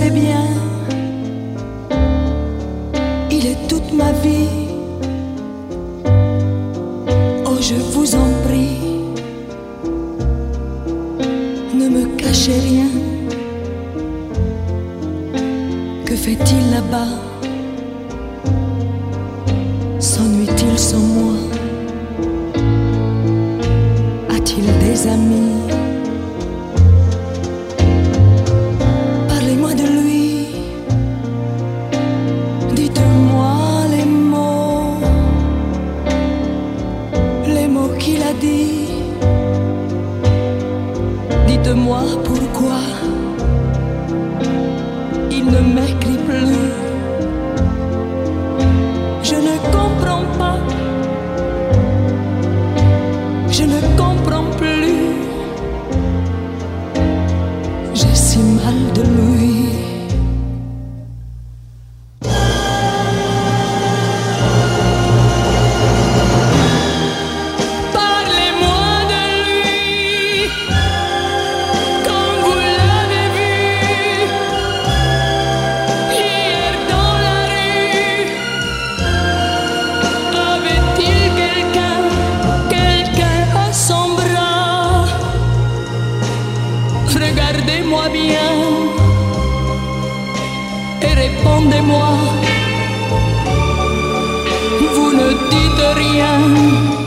savez bien, il est toute ma vie. Oh, je vous en prie, ne me cachez rien. Que fait-il là-bas? S'ennuie-t-il sans moi? A-t-il des amis? Parlez-moi de lui, dites-moi les mots qu'il a dit. Dites-moi pourquoi il ne m'écrit plus. Je ne comprends pas, je ne comprends plus. J'ai si mal de lui. Parlez-moi de lui, quand vous l'avez vu hier dans la rue. Avait-il quelqu'un à son bras? Regardez-moi bien et répondez-moi. Vous ne dites rien.